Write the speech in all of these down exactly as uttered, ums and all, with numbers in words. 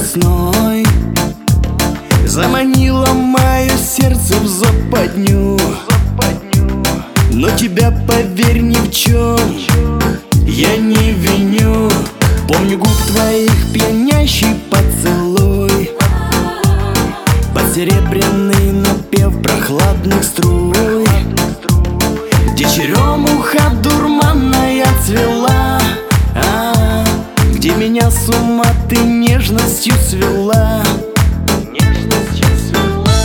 весной заманила мое сердце в западню. Но тебя, поверь, ни в чем я не виню. Помню губ твоих пьянящий поцелуй, под серебряный напев прохладных струй, где черемуха дурманная цвела, а, где меня с ума ты нежностью свела. Нежностью свела.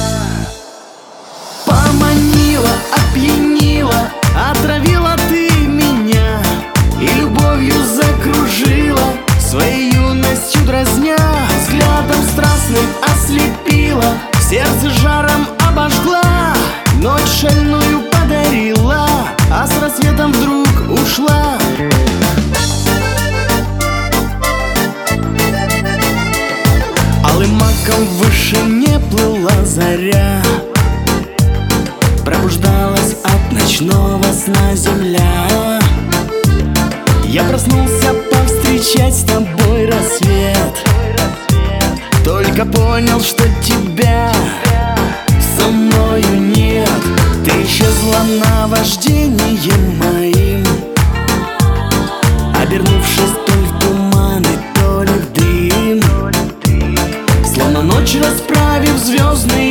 Поманила, опьянила, отравила ты меня и любовью закружила, своей юностью дразня. Взглядом страстным ослепила, сердце жаром обожгла, ночь шальную подарила, а с рассветом вдруг ушла. Алым маком в вышине плыла заря, пробуждалась от ночного сна земля. Я проснулся повстречать с тобой рассвет, только понял, что тебя со мною нет. Ты исчезла наваждением моим, обернувшись то ли в туманы, то ли в дым. Словно ночь, расправив звездный